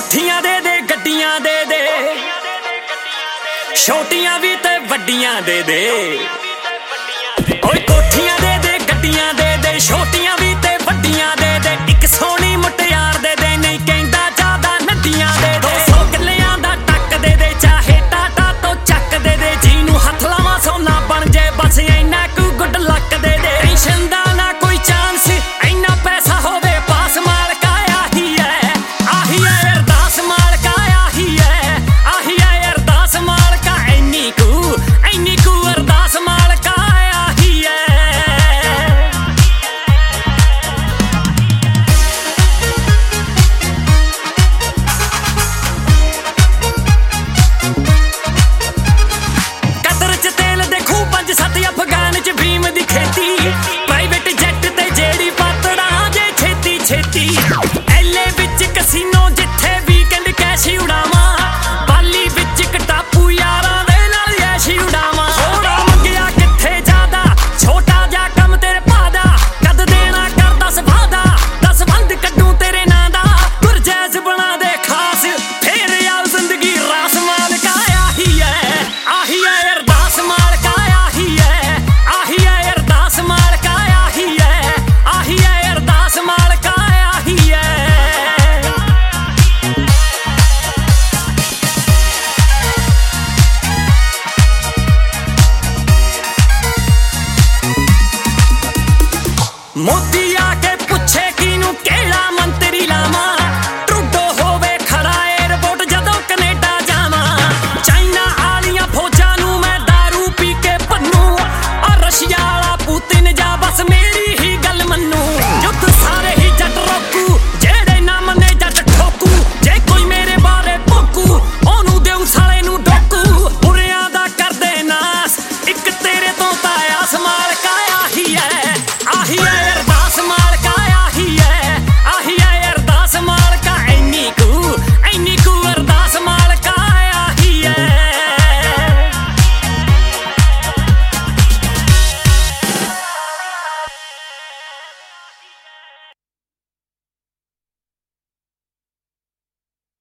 कोठियां दे गड्डियां दे छोटियां भी ते वड्डियां दे ओए कोठियां दे गड्डियां दे छोटियां भी ते वड्डियां दे एक सोहनी मुटियार दे नहीं कहंदा ज्यादा नड्डियां दे 200 किल्लियां दा टक दे चाहे टाटा तो चक दे जीनू हथ लावां सोना बन जाए बस इन्ना कु गुड लक दे टेंशन दा ना कोई चांस इन्ना पैसा होवे पास मालका आही है अरदास मालका आही है अरदास मालका इन्नी कु अरदास मालका आही है। कतर च तेल दे खूह 5-7 अफगान च भीम दी खेती प्राइवेट जैट ते जेड़ी पातड़ा जे छेती छेती एले विच कसीनो जिथे वीकेंड कैश उड़ावा बाली विच कटापू यारां दे नाल ऐश उड़ावा थोड़ा मंगिया किथे ज्यादा छोटा जा कम तेरे पादा कद देना कर 10 वादा 10 बंद कड्डू तेरे नां दा गुरजैस बना दे खास फेर आओ जिंदगी रास मालका आही है अरदास मालका आही है अरदास मालका आही है अरदास मालका आही है। मोती